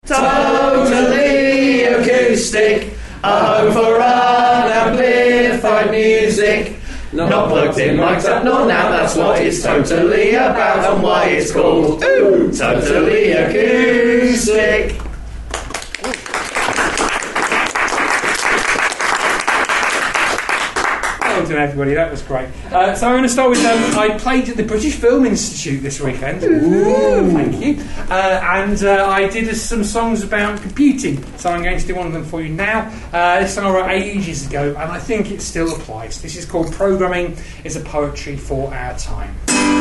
Totally acoustic, a home for unamplified music. Not plugged in, mic'd up, not now, that's what it's totally about and why it's called Totally Acoustic. Well done, everybody, that was great. So I'm going to start with, I played at the British Film Institute this weekend. Ooh, thank you. And I did some songs about computing, so I'm going to do one of them for you now. This song I wrote ages ago, and I think it still applies. This is called Programming is a Poetry for Our Time.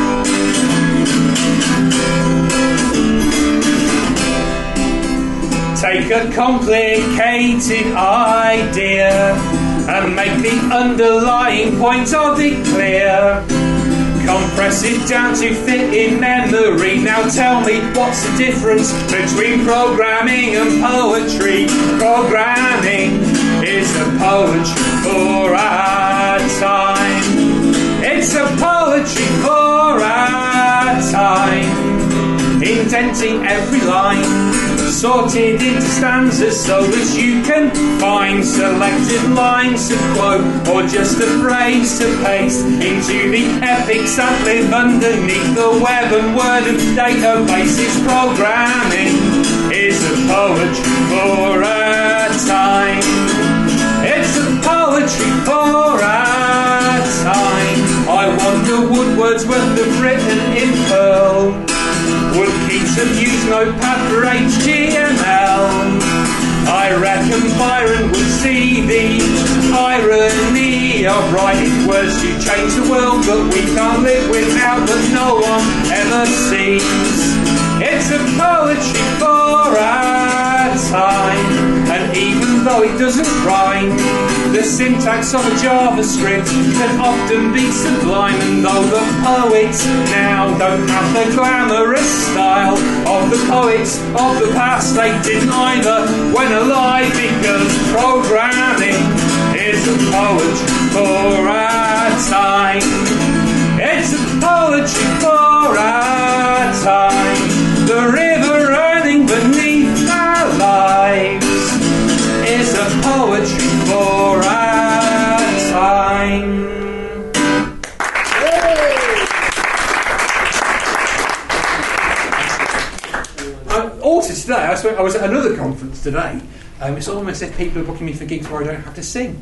Take a complicated idea and make the underlying point of it clear. Compress it down to fit in memory. Now tell me, what's the difference between programming and poetry? Programming is a poetry for our time. It's a poetry for our time. Indenting every line, sorted into stanzas so as you can find selected lines to quote or just a phrase to paste into the epics that live underneath the web and word of databases. Programming is a poetry for our time. It's a poetry for our time. I wonder would Wordsworth have written in Perl? Would Keats have used Notepad for HTML? I reckon Byron would see the irony of writing words to change the world that we can't live without, that no one ever sees. It's a poetry for our time, and even though it doesn't rhyme, the syntax of a JavaScript can often be sublime. And though the poets now don't have the glamorous style of the poets of the past, they didn't either when alive, because programming is a poetry for our time. It's a poetry for our time. The river running beneath our lives is a poetry for our time. Also today, I was at another conference today. It's almost as if people are booking me for gigs where I don't have to sing.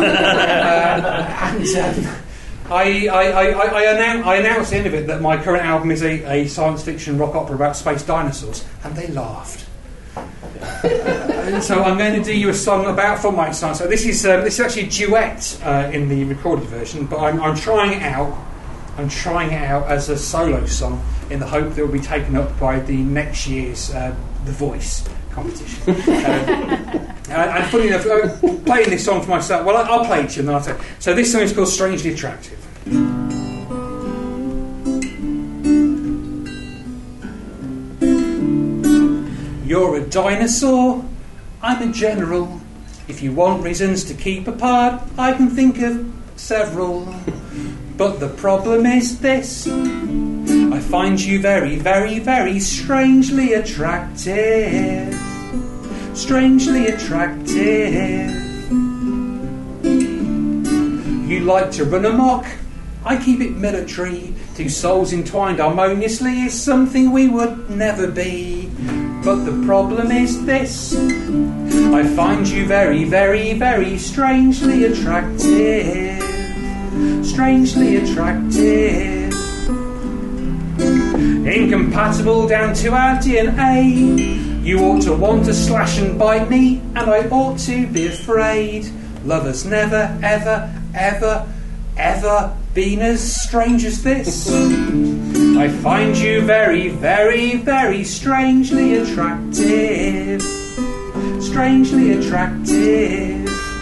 I announced at the end of it that my current album is a science fiction rock opera about space dinosaurs, and they laughed. And so I'm going to do you a song from my science. So this is actually a duet in the recorded version, but I'm trying it out. I'm trying it out as a solo song in the hope that it will be taken up by the next year's The Voice competition. And funny enough, playing this song for myself, well, I'll play it to you and then I'll tell you. So this song is called Strangely Attractive. You're a dinosaur, I'm a general. If you want reasons to keep apart, I can think of several. But the problem is this: I find you very, very, very strangely attractive. Strangely attractive. You like to run amok, I keep it military. Two souls entwined harmoniously is something we would never be. But the problem is this: I find you very, very, very strangely attractive. Strangely attractive. Incompatible down to our DNA. You ought to want to slash and bite me, and I ought to be afraid. Lovers never, ever, ever, ever been as strange as this. I find you very, very, very strangely attractive. Strangely attractive.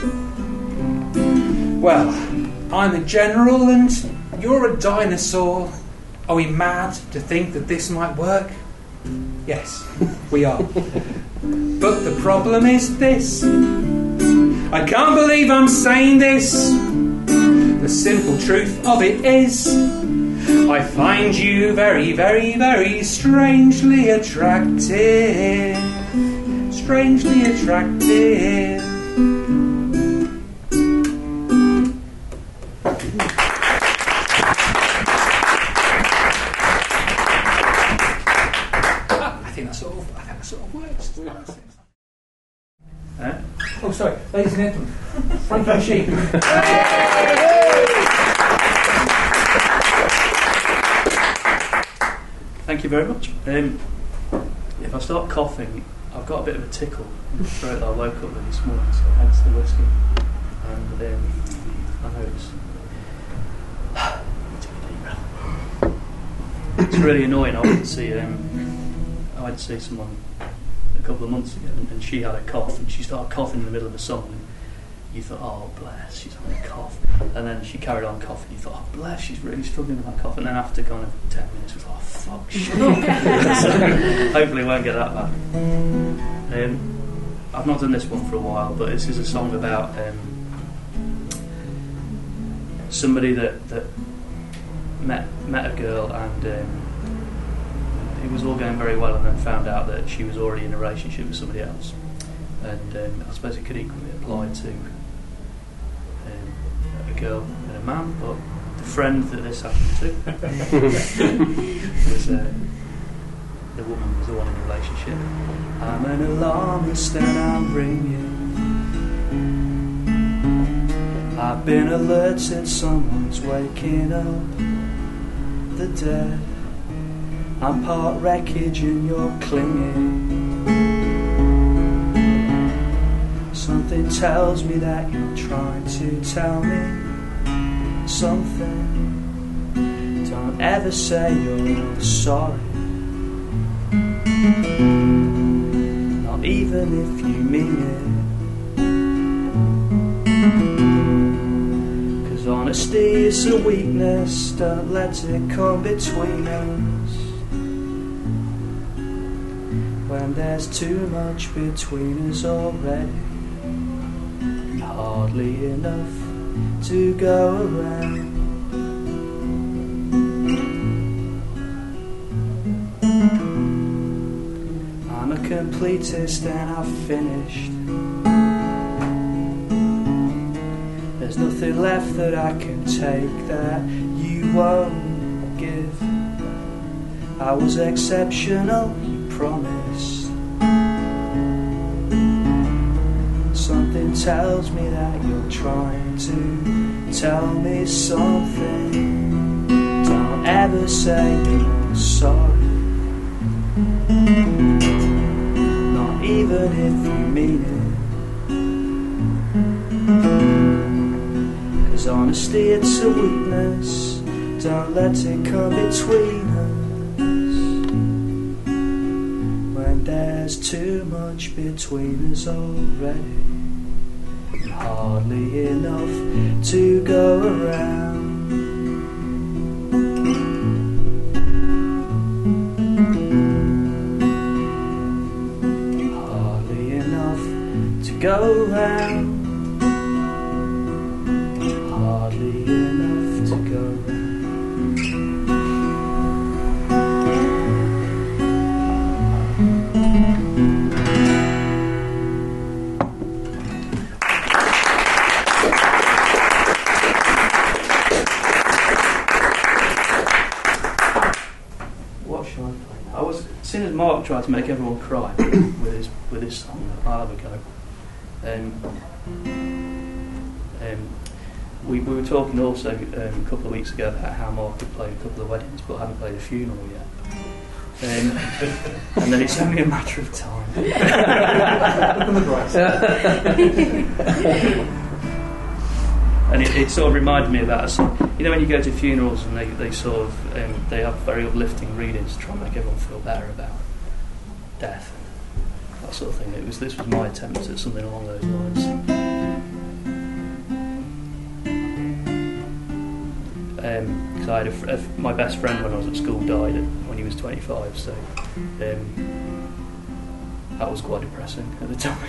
Well, I'm a general and you're a dinosaur. Are we mad to think that this might work? Yes, we are. But the problem is this: I can't believe I'm saying this. The simple truth of it is, I find you very, very, very strangely attractive. strangely attractive. I think that sort of works. Oh, sorry, ladies and gentlemen, Frankie Machine. Thank you very much. If I start coughing, I've got a bit of a tickle in the throat that I woke up with this morning, so hence the whiskey. And I know it's really annoying. I went to see someone a couple of months ago, and she had a cough, and she started coughing in the middle of a song, and you thought, oh bless, she's having a cough, and then she carried on coughing. You thought, oh bless, she's really struggling with that cough, and then after kind of 10 minutes, it was like, oh fuck, shut up. So, hopefully, it won't get that bad. I've not done this one for a while, but this is a song about somebody that met a girl, and it was all going very well, and then found out that she was already in a relationship with somebody else. And I suppose it could equally apply to a girl and a man, but the friend that this happened to was the woman was the one in the relationship. I'm an alarmist and I'm ringing. I've been alerted someone's waking up the dead. I'm part wreckage and you're clinging. Something tells me that you're trying to tell me something. Don't ever say you're sorry, not even if you mean it. 'Cause honesty is a weakness, don't let it come between us. When there's too much between us already, hardly enough to go around. I'm a completist and I've finished. There's nothing left that I can take that you won't give. I was exceptional, you promised. Something tells me that you're trying to tell me something. Don't ever say you're sorry, not even if you mean it. 'Cause honesty, it's a weakness, don't let it come between us. When there's too much between us already, hardly enough to go around. Hardly enough to go around. Hardly enough to go around. Mark tried to make everyone cry with his song. I'll have a go. We were talking also a couple of weeks ago about how Mark had played a couple of weddings but hadn't played a funeral yet. And then it's only a matter of time. And it sort of reminded me of that. So, you know, when you go to funerals and they sort of they have very uplifting readings to try and make everyone feel better about death, that sort of thing. This was my attempt at something along those lines. Because I had my best friend when I was at school died when he was 25, so that was quite depressing at the time.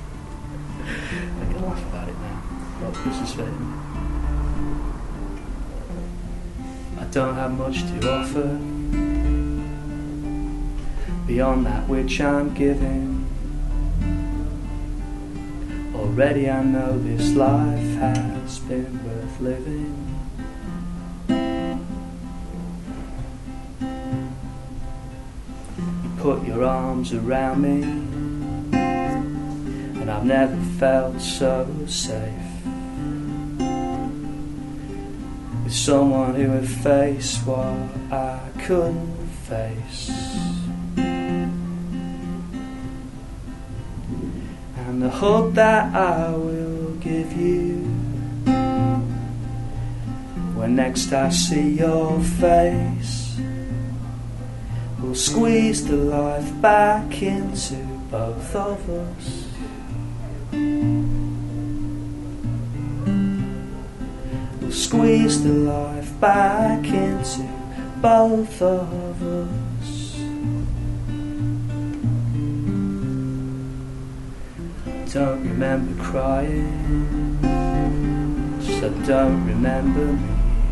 I can laugh about it now. But this is for him. I don't have much to offer beyond that which I'm giving. Already I know this life has been worth living. You put your arms around me, and I've never felt so safe with someone who would face what I couldn't face. And the hug that I will give you when next I see your face will squeeze the life back into both of us. Will squeeze the life back into both of us. Don't remember crying, so don't remember me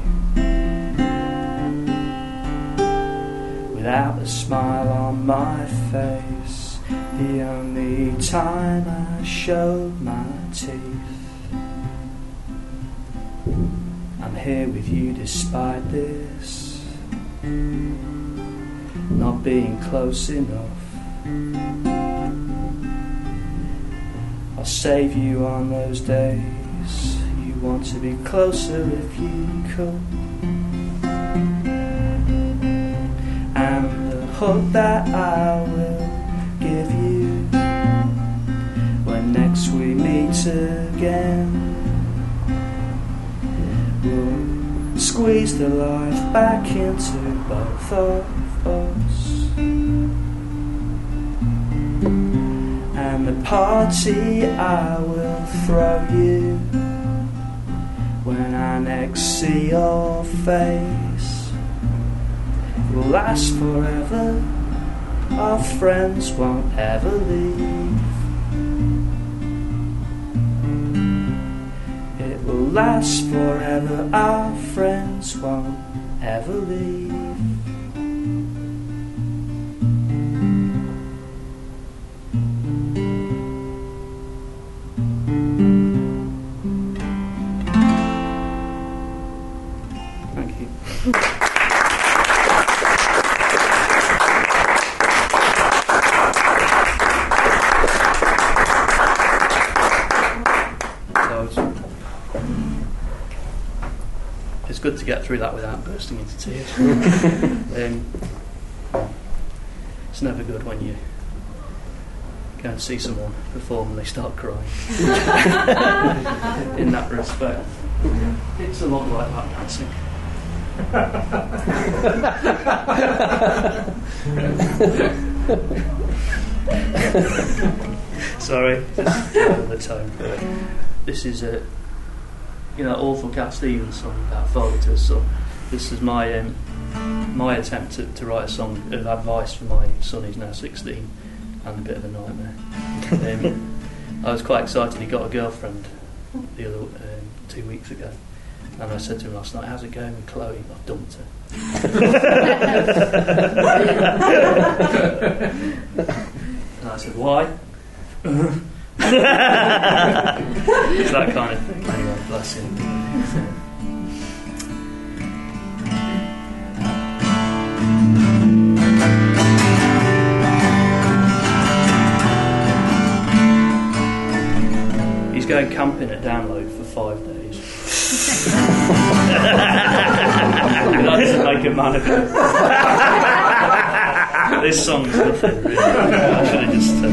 without a smile on my face. The only time I showed my teeth. I'm here with you despite this not being close enough. I'll save you on those days you want to be closer if you could. And the hug that I will give you when next we meet again will squeeze the life back into both of us. And the party I will throw you when I next see your face will last forever. Our friends won't ever leave. It will last forever. Our friends won't ever leave. It's good to get through that without bursting into tears. It's never good when you go and see someone perform and they start crying. In that respect, it's a lot like that dancing. Sorry, just the tone. This is a awful Cat Stevens song about father to his son. This is my attempt to write a song of advice for my son who's now 16 and a bit of a nightmare. I was quite excited. He got a girlfriend the other 2 weeks ago, and I said to him last night, "How's it going with Chloe?" "I've dumped her." And I said, "Why?" It's that kind of thing. Anyway, bless him. He's going camping at Download for 5 days. That doesn't make a man of him. This song's nothing really. I should have just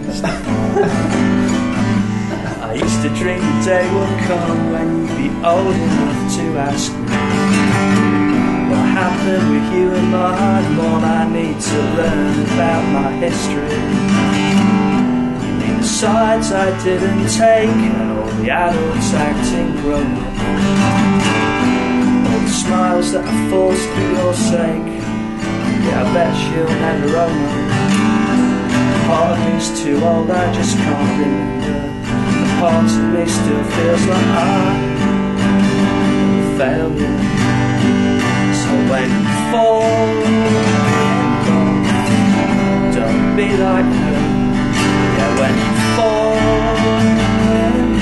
I used to dream the day would come when you'd be old enough to ask me what happened with you and my born. I need to learn about my history. You mean the sides I didn't take and all the adults acting grown up, all the smiles that I forced for your sake. Yeah, I bet she'll never own them. Part of me's too old, I just can't remember. Part of me still feels like I'm a failure. So when you fall in love, don't be like her. Yeah, when you fall in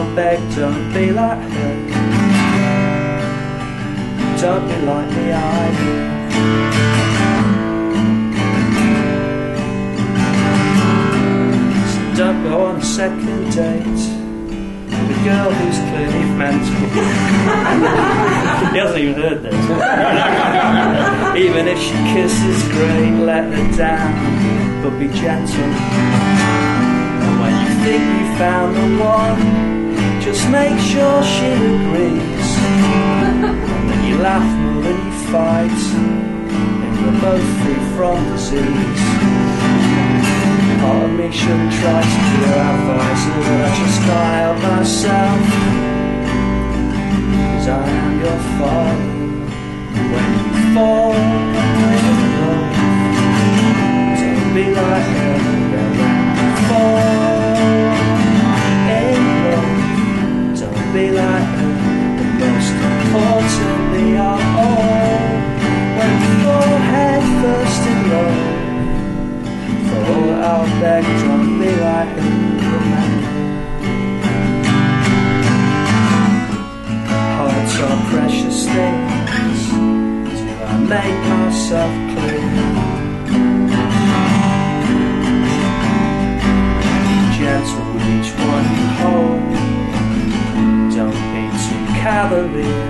I'll beg, don't be like her. Don't be like me either. So don't go on a second date with a girl who's clearly mental. He hasn't even heard this. Even if she kisses great, let her down, but be gentle. And when you think you found the one, just make sure she agrees. And then you laugh more than you fight, and you're both free from disease. Part of me shouldn't try to be your advisor, but I just can't help myself, 'cause I am your father. When you fall in love, don't be like her. When you fall in love, don't be like her. But most importantly of all, when you fall head first in love, for I'll beg, don't be like her. Remember, hearts are precious things. I make myself clear. Be gentle with each one you hold. Don't be too cavalier.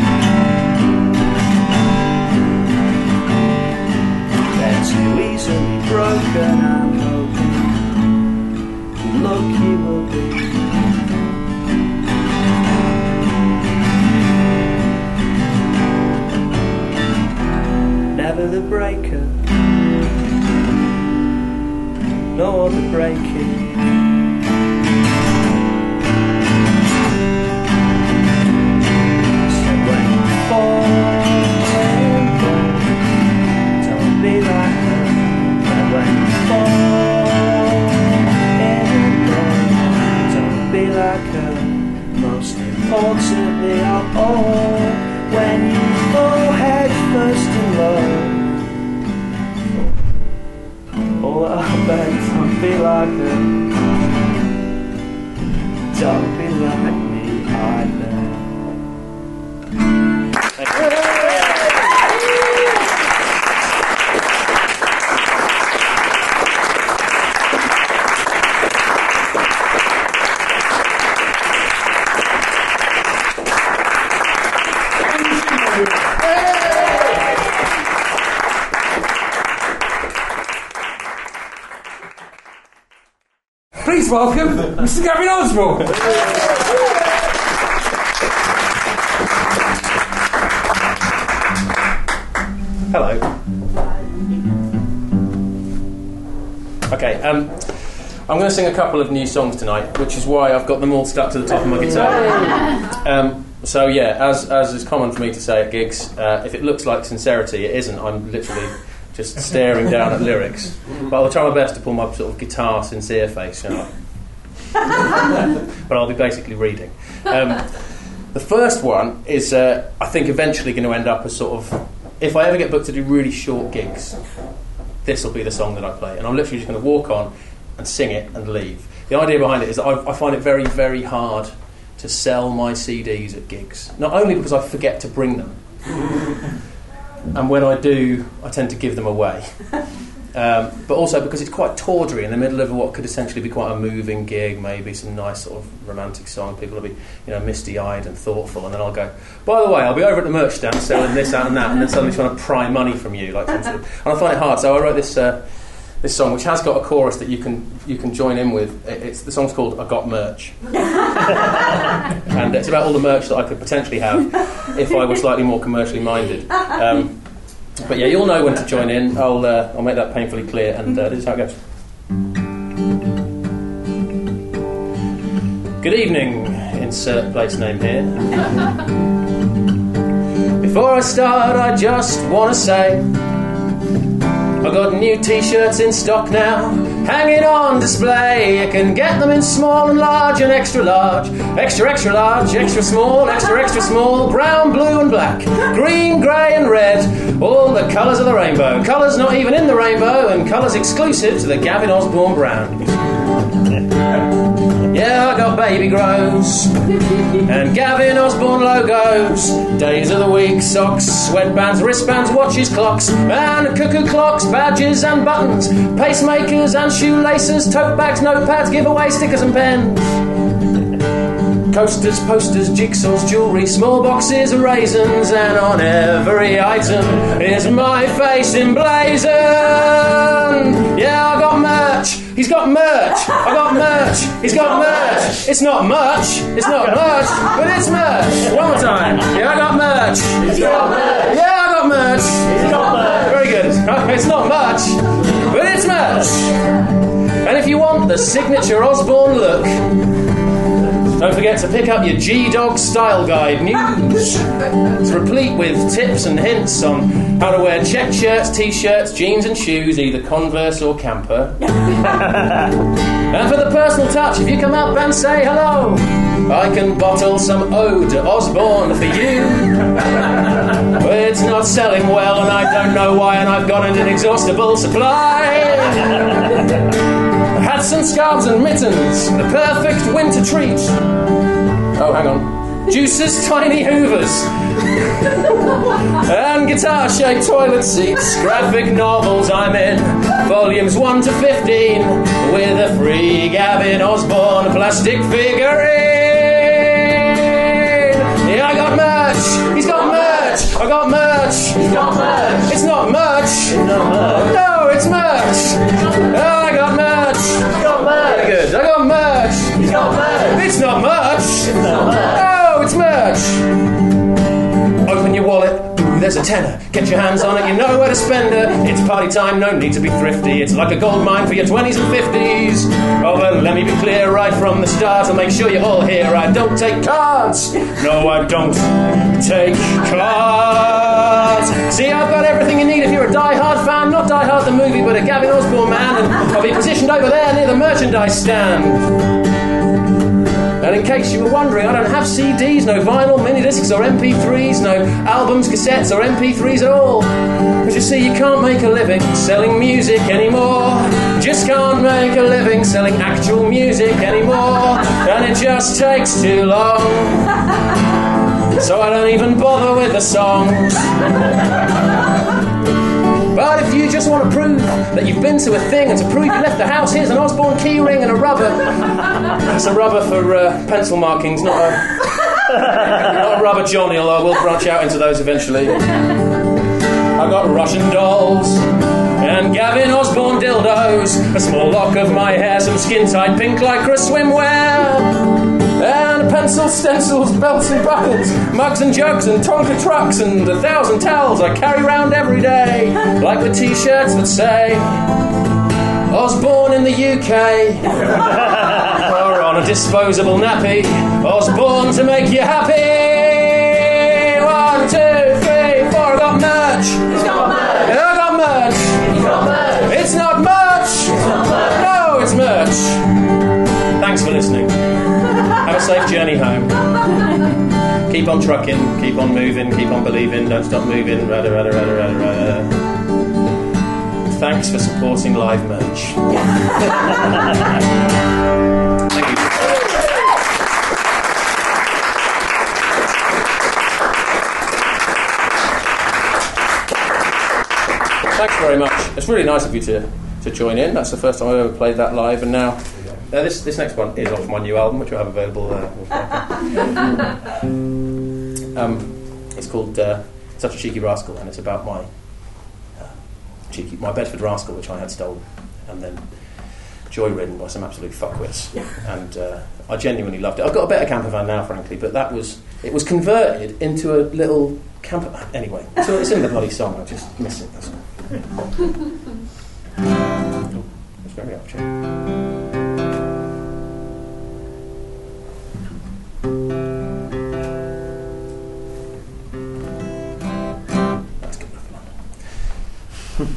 They're too easily broken. I'm hoping the look you will be. Never the breaker, nor the breaking. So when you fall in love, don't be like her. And when you fall in love, don't be like her. Most importantly of all, when you fall head first in love, oh, I beg, don't be like her. Don't be like me either. Thank you. Please welcome Mr. Gavin Osborne. Hello. Okay, I'm going to sing a couple of new songs tonight, which is why I've got them all stuck to the top of my guitar. So yeah, as is common for me to say at gigs, if it looks like sincerity, it isn't. I'm literally just staring down at lyrics. But I'll try my best to pull my sort of guitar sincere face, you know. But I'll be basically reading. The first one is, I think, eventually going to end up as sort of, if I ever get booked to do really short gigs, this will be the song that I play. And I'm literally just going to walk on and sing it and leave. The idea behind it is that I find it very, very hard to sell my CDs at gigs. Not only because I forget to bring them, and when I do, I tend to give them away. But also because it's quite tawdry in the middle of what could essentially be quite a moving gig, maybe some nice sort of romantic song. People will be, you know, misty-eyed and thoughtful, and then I'll go, by the way, I'll be over at the merch stand selling this, that and that, and then suddenly trying to pry money from you. Like, and I find it hard, so I wrote this song, which has got a chorus that you can join in with. The song's called I Got Merch. And it's about all the merch that I could potentially have if I was slightly more commercially minded. But yeah, you'll know when to join in. I'll make that painfully clear, and this is how it goes. Good evening, insert place name here. Before I start, I just want to say I've got new t-shirts in stock now, hanging on display. You can get them in small and large and extra large, extra extra large, extra small, extra small, brown, blue and black, green, grey and red, all the colours of the rainbow, colours not even in the rainbow, and colours exclusive to the Gavin Osborne brand. Yeah, I got baby grows and Gavin Osborne logos. Days of the week, socks, sweatbands, wristbands, watches, clocks, and cuckoo clocks, badges and buttons, pacemakers and shoelaces, tote bags, notepads, giveaway stickers and pens. Coasters, posters, jigsaws, jewellery, small boxes of raisins, and on every item is my face emblazoned. Yeah, I got merch. He's got merch. I got merch. He's got merch. It's not much. It's not much, but it's merch. One more time. Yeah, I got merch. He's got merch. Yeah, I got merch. He's got merch. Very good. It's not much, but it's merch. And if you want the signature Osborne look, don't forget to pick up your G-Dog Style Guide news. It's replete with tips and hints on how to wear checked shirts, t-shirts, jeans and shoes, either Converse or Camper. And for the personal touch, if you come up and say hello, I can bottle some Ode to Osborne for you. But it's not selling well and I don't know why, and I've got an inexhaustible supply. Hats and scarves and mittens, the perfect winter treat. Oh, hang on. Juices, tiny hoovers, and guitar-shaped toilet seats. Graphic novels I'm in, volumes 1 to 15, with a free Gavin Osborne plastic figurine. Yeah, I got merch. He's got merch. I got merch. He's got merch. It's not much. It's not merch. No, it's merch. Oh, I got merch. He's got merch. Very good. I got merch. He's got merch. It's not much. It's not merch. Oh, it's merch. Open your wallet. Ooh, there's a tenner. Get your hands on it. You know where to spend it. It's party time. No need to be thrifty. It's like a gold mine for your 20s and 50s. Oh, well, let me be clear right from the start. I'll make sure you're all here. I don't take cards. No, I don't take cards. See, I've got everything you need if you're a die-hard fan. Not Die Hard the movie, but a Gavin Osborne man. And I'll be positioned over there near the merchandise stand. And in case you were wondering, I don't have CDs, no vinyl, mini discs or MP3s, no albums, cassettes or MP3s at all. But you see, you can't make a living selling music anymore. Just can't make a living selling actual music anymore. And it just takes too long. So I don't even bother with the songs. But if you just want to prove that you've been to a thing and to prove you left the house, here's an Osborne key ring and a rubber. It's a rubber for pencil markings, not a rubber Johnny, although I will branch out into those eventually. I've got Russian dolls and Gavin Osborne dildos, a small lock of my hair, some skin-tight pink lycra swimwear, and pencils, stencils, belts and buckles, mugs and jugs and Tonka trucks, and 1,000 towels I carry round every day, like the t-shirts that say Osborne in the UK, or on a disposable nappy, Osborne to make you happy. 1, 2, 3, 4, I got merch. He's got merch. I got merch. He's got merch. It's not much. It's not merch. No, it's merch. Thanks for listening. Have a safe journey home. Keep on trucking, keep on moving, keep on believing, don't stop moving. Rada, rada, rada, rada, rada. Thanks for supporting live merch. Thank you. Thanks very much. It's really nice of you to join in. That's the first time I've ever played that live, and now this next one is off my new album, which I have available. It's called Such a Cheeky Rascal, and it's about my Bedford Rascal, which I had stolen and then joy-ridden by some absolute fuckwits. And I genuinely loved it. I've got a better camper van now, frankly, but it was converted into a little camper van. Anyway, so it's in the bloody song. I just miss it. That's all. Oh, it's very upbeat. That's good enough fun.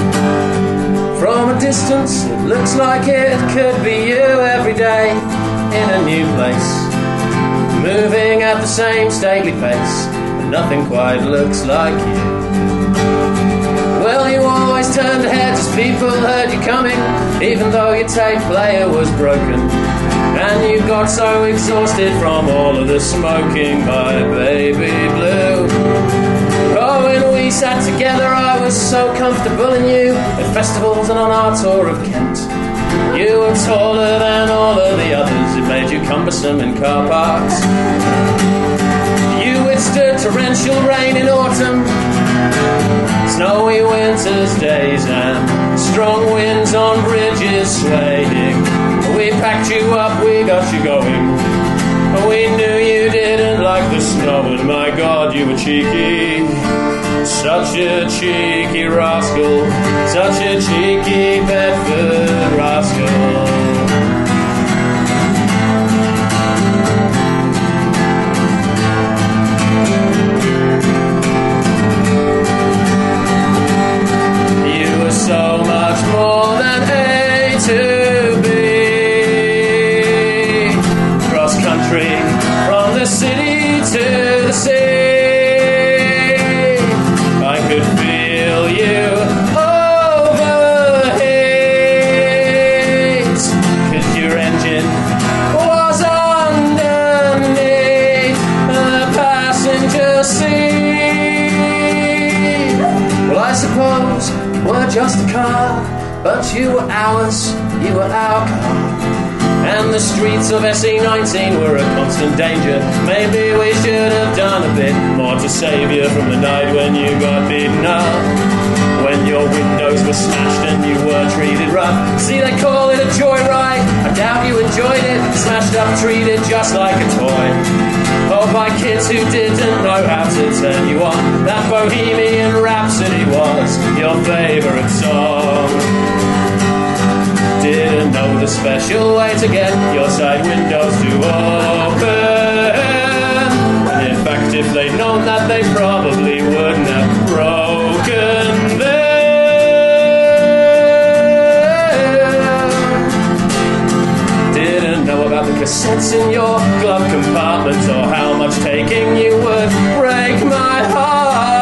From a distance, it looks like it could be you every day. in a new place, moving at the same stately pace, but nothing quite looks like you. Well, you always turned ahead as people heard you coming, even though your tape player was broken, and you got so exhausted from all of the smoking, my baby blue. Oh, when we sat together I was so comfortable in you, at festivals and on our tour of Kent. You were taller than all of the others, it made you cumbersome in car parks. You withstood torrential rain in autumn, snowy winter's days, and strong winds on bridges swaying. We packed you up, we got you going. We knew you didn't like the snow, and my God, you were cheeky. Such a cheeky rascal, such a cheeky Bedford rascal. So much more than A to B. Cross country, from the city to the sea. I could feel you overheat, 'cause your engine was underneath the passenger seat. Well, I suppose were just a car, but you were ours, you were our car. And the streets of SE19 were a constant danger. Maybe we should have done a bit more to save you from the night when you got beaten up, when your windows were smashed and you were treated rough. See, they call it a joyride, I doubt you enjoyed it. Smashed up, treated just like a toy. Oh, by kids who didn't know how to turn you on. That Bohemian Rhapsody was your favourite song. Didn't know the special way to get your side windows to open. And in fact, if they'd known that, they probably wouldn't have broken them. Didn't know about the cassettes in your glove compartment, or how much taking you would break my heart.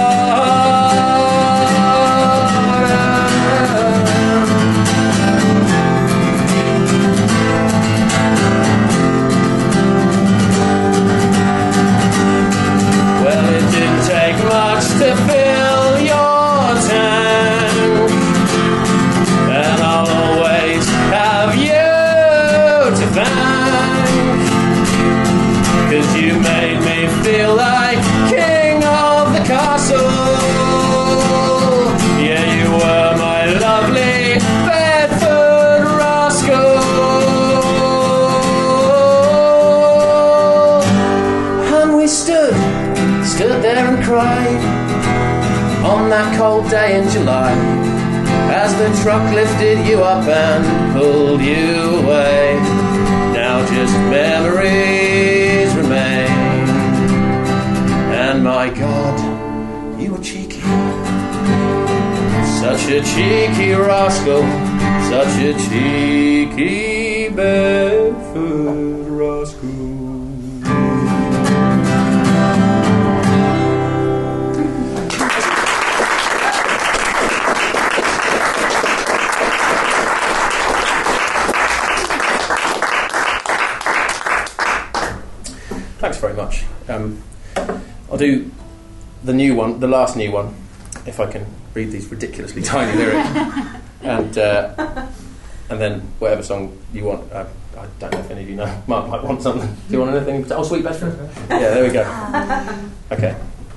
Well, it didn't take much to fill your tank, and I'll always have you to thank, 'cause you made me feel like king of the castle. Yeah, you were my lovely Bedford rascal. And we stood there and cried on that cold day in July, as the truck lifted you up and pulled you away. Now just memories remain. And my God, you were cheeky. Such a cheeky rascal, such a cheeky Bedford rascal. Thanks very much. I'll do the new one, the last new one, if I can read these ridiculously tiny lyrics, and then whatever song you want. I don't know if any of you know. Mark might want something. Do you want anything? Oh, Sweet Bedford. Yeah, there we go. Okay.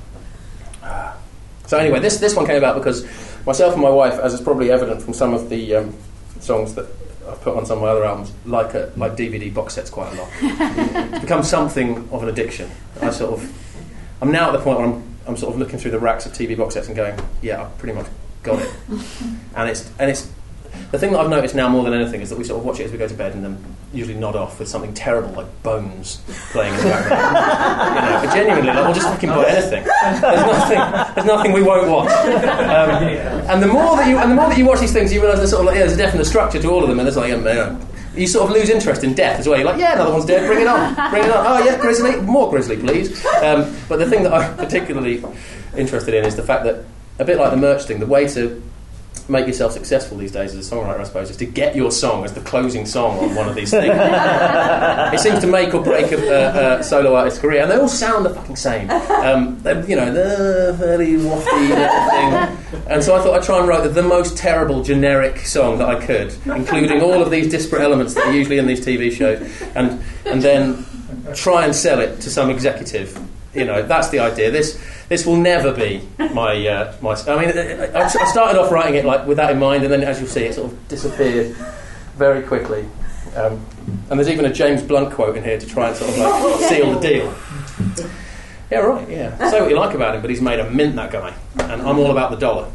So anyway, this one came about because myself and my wife, as is probably evident from some of the songs that I've put on some of my other albums, like DVD box sets quite a lot. It's become something of an addiction. I'm now at the point where I'm sort of looking through the racks of TV box sets and going, yeah, I've pretty much got it. And it's the thing that I've noticed now more than anything is that we sort of watch it as we go to bed and then usually nod off with something terrible like Bones playing in the background. But genuinely, we'll just fucking buy anything. There's nothing we won't watch. And the more that you watch these things, you realise there's sort of there's a definite structure to all of them, and there's like you sort of lose interest in death as well. You're like, yeah, another one's dead, bring it on. Oh, yeah, grizzly, more grizzly, please. But the thing that I'm particularly interested in is the fact that, a bit like the merch thing, the way to make yourself successful these days as a songwriter, I suppose, is to get your song as the closing song on one of these things. It seems to make or break a solo artist's career, and they all sound the fucking same. They're very wafty thing. And so I thought I'd try and write the most terrible generic song that I could, including all of these disparate elements that are usually in these TV shows, and then try and sell it to some executive. That's the idea. This will never be my. I started off writing it like with that in mind, and then, as you'll see, it sort of disappeared very quickly. And there's even a James Blunt quote in here to try and sort of like seal the deal. Yeah, right. Yeah. Say what you like about him, but he's made a mint, that guy, and I'm all about the dollar.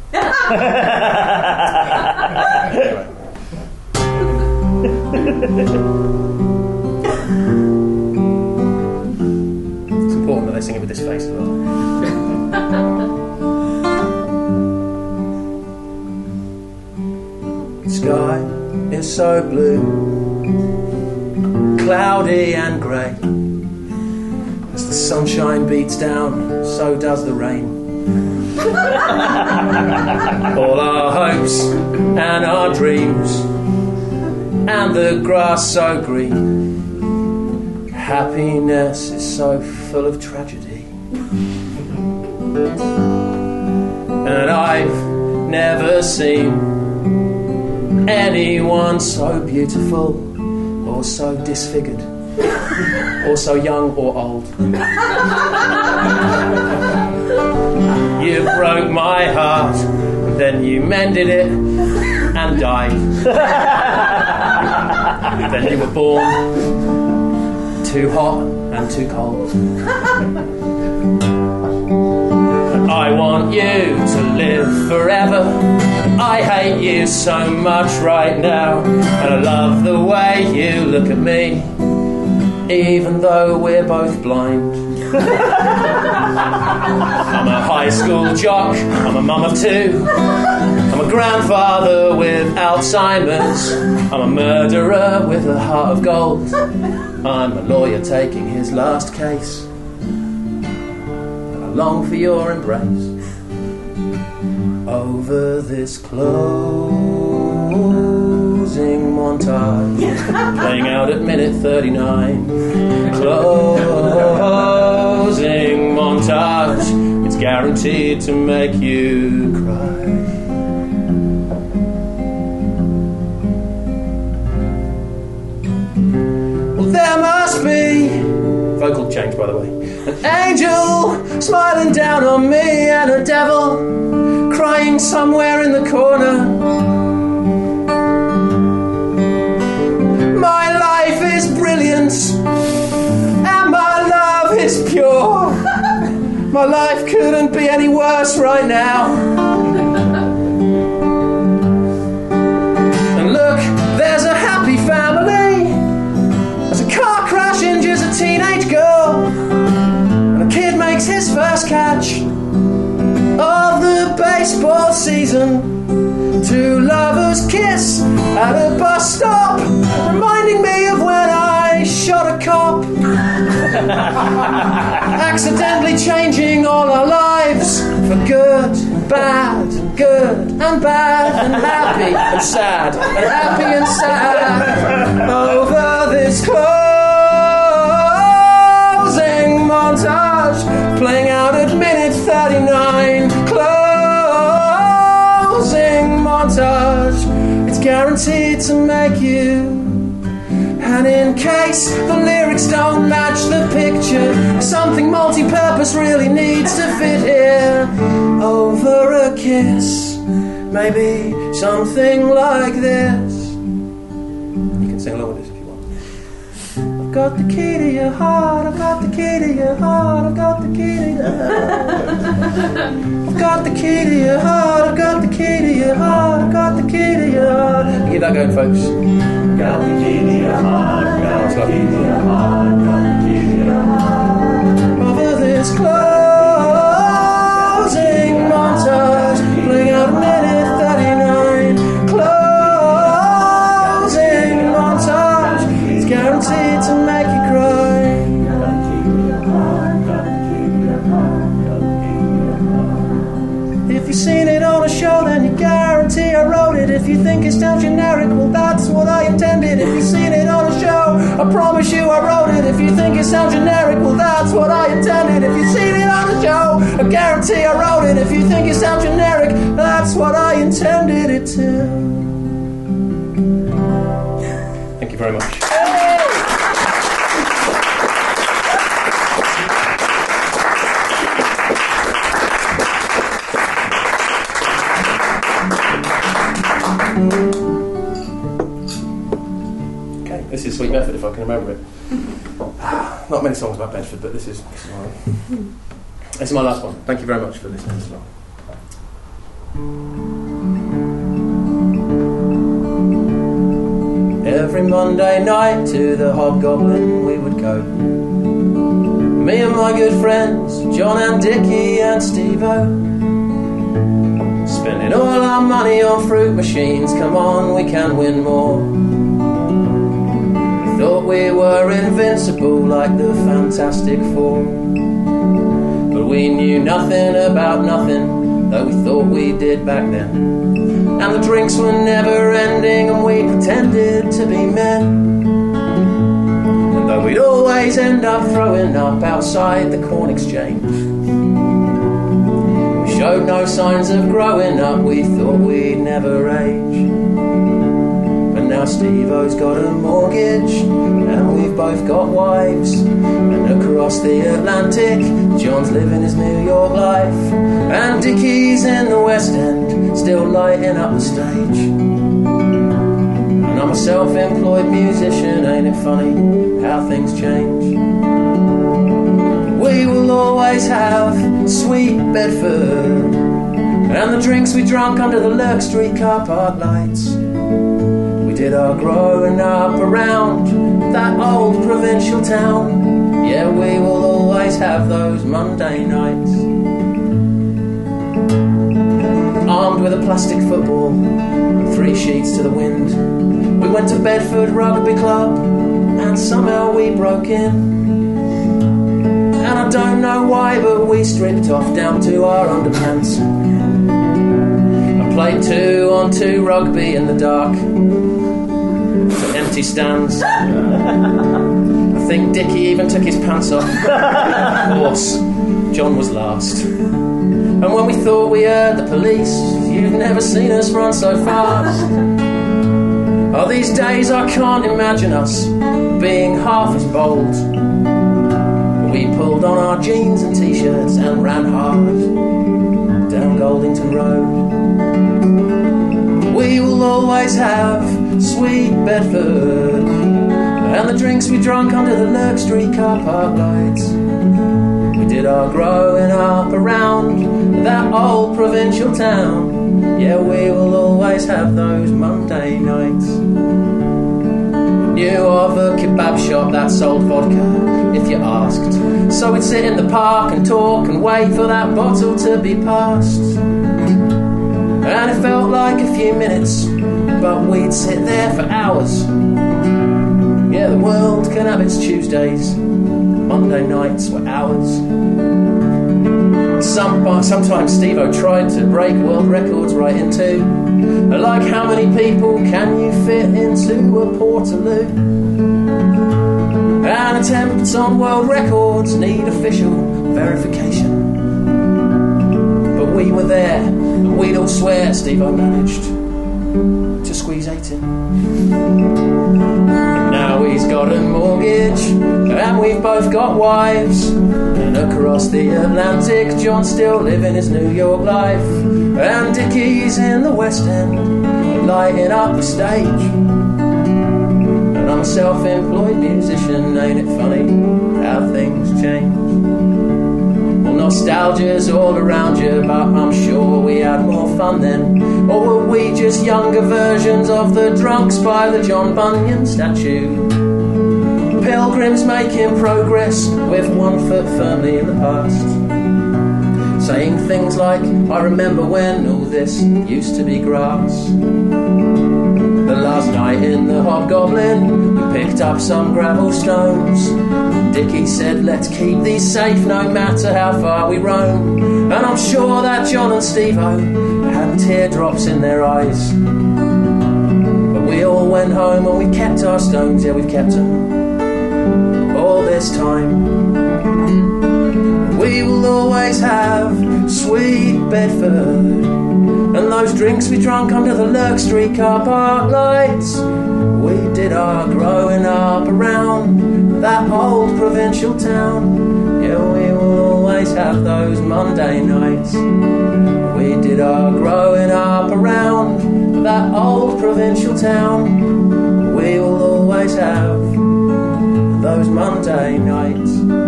Anyway. Important that they sing it with this face as well. The sky is so blue, cloudy and grey. As the sunshine beats down, so does the rain. All our hopes and our dreams, and the grass so green. Happiness is so full of tragedy, and I've never seen anyone so beautiful or so disfigured or so young or old. You broke my heart, then you mended it and died. Then you were born too hot and too cold. I want you to live forever. I hate you so much right now, and I love the way you look at me, even though we're both blind. I'm a high school jock, I'm a mum of two, I'm a grandfather with Alzheimer's, I'm a murderer with a heart of gold, I'm a lawyer taking his last case, and I long for your embrace. Over this closing montage, playing out at minute 39. Closing montage, it's guaranteed to make you cry. Well, there must be, vocal change by the way, an angel smiling down on me and a devil crying somewhere in the corner. My life is brilliant and my love is pure. My life couldn't be any worse right now. And look, there's a happy family as a car crash injures a teenage girl, and a kid makes his first catch of the baseball season. Two lovers kiss at a bus stop, reminding me of when I shot a cop. Accidentally changing all our lives for good and bad, and good and bad, and happy and sad, and happy and sad. Over this closing montage, playing out at minute 39. Closing montage, it's guaranteed to make you. And in case the lyrics don't match the picture, something multi-purpose really needs to fit here. Over a kiss, maybe something like this. You can sing along with this if you want. I've got the key to your heart, I've got the key to your heart, I've got the key to your heart. I've got the key to your heart, I've got the key to your heart, I've got the key to your heart. Keep that going, folks. Got the key to your heart, got the key to your heart, got the key to your heart. Over this closing montage, playing out minute 39. Closing montage. seen it on a show, then you guarantee I wrote it. If you think it sounds generic, well, that's what I intended. If you've seen it on a show, I promise you I wrote it. If you think it sounds generic, well, that's what I intended. If you've seen it on a show, I guarantee I wrote it. If you think it sounds generic, that's what I intended it to. Thank you very much. Okay, this is Sweet Bedford, if I can remember it. Not many songs about Bedford, but this is my last one. Thank you very much for listening as well. Every Monday night to the Hobgoblin we would go. Me and my good friends, John and Dickie and Steve-O. Spending all our money on fruit machines, come on, we can win more. We thought we were invincible like the Fantastic Four. But we knew nothing about nothing, though we thought we did back then. And the drinks were never ending and we pretended to be men. And though we'd always end up throwing up outside the Corn Exchange, we showed no signs of growing up, we thought we'd never age. But now Steve-O's got a mortgage and we've both got wives. And across the Atlantic, John's living his New York life. And Dickie's in the West End, still lighting up the stage. And I'm a self-employed musician, ain't it funny how things change? We will always have Sweet Bedford and the drinks we drunk under the Lurk Street car park lights. We did our growing up around that old provincial town. Yeah, we will always have those Monday nights. Armed with a plastic football and 3 sheets to the wind, we went to Bedford Rugby Club and somehow we broke in. And I don't know why, but we stripped off down to our underpants and played 2-on-2 rugby in the dark to empty stands. I think Dickie even took his pants off. Of course, John was last. And when we thought we heard the police, you've never seen us run so fast. Oh, these days I can't imagine us being half as bold. But we pulled on our jeans and t-shirts and ran hard down Goldington Road. We will always have Sweet Bedford and the drinks we drunk under the Lurk Street car park lights. We did our growing up around that old provincial town. Yeah, we will always have those Monday nights. Knew of a kebab shop that sold vodka, if you asked. So we'd sit in the park and talk and wait for that bottle to be passed. And it felt like a few minutes, but we'd sit there for hours. Yeah, the world can have its Tuesdays, Monday nights were ours. Sometimes Steve-O tried to break world records right in two. Like, how many people can you fit into a Portaloo? And attempts on world records need official verification. But we were there, and we'd all swear Steve-O managed to squeeze 8 in. Now he's got a mortgage and we've both got wives. And across the Atlantic, John's still living his New York life. And Dickie's in the West End, lighting up the stage. And I'm a self-employed musician, ain't it funny how things change? Well, nostalgia's all around you, but I'm sure we had more fun then. Or were we just younger versions of the drunks by the John Bunyan statue? Pilgrims making progress with one foot firmly in the past, saying things like, I remember when all this used to be grass. But last night in the Hobgoblin, we picked up some gravel stones. Dickie said, let's keep these safe no matter how far we roam. And I'm sure that John and Steve-O had teardrops in their eyes. But we all went home and we kept our stones, yeah, we've kept them all this time. We will always have sweet Bedford and those drinks we drunk under the Lurk Street car park lights. We did our growing up around that old provincial town. Yeah, we will always have those Monday nights. We did our growing up around that old provincial town. We will always have those Monday nights.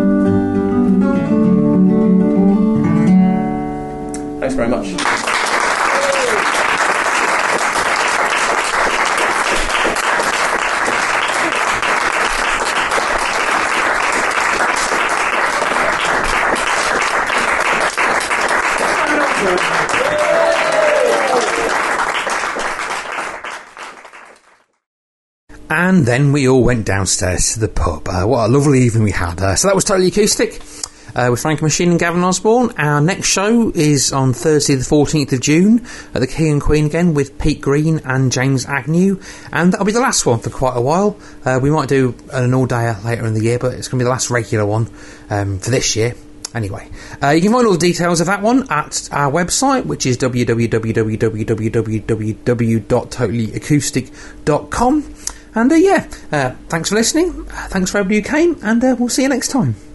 Thanks very much. And then we all went downstairs to the pub. What a lovely evening we had. So that was Totally Acoustic with Frank Machine and Gavin Osborne. Our next show is on Thursday the 14th of June at the King and Queen again with Pete Green and James Agnew. And that'll be the last one for quite a while. We might do an all-dayer later in the year, but it's going to be the last regular one for this year. Anyway, you can find all the details of that one at our website, which is www.totallyAcoustic.com. And thanks for listening. Thanks for everybody who came, and we'll see you next time.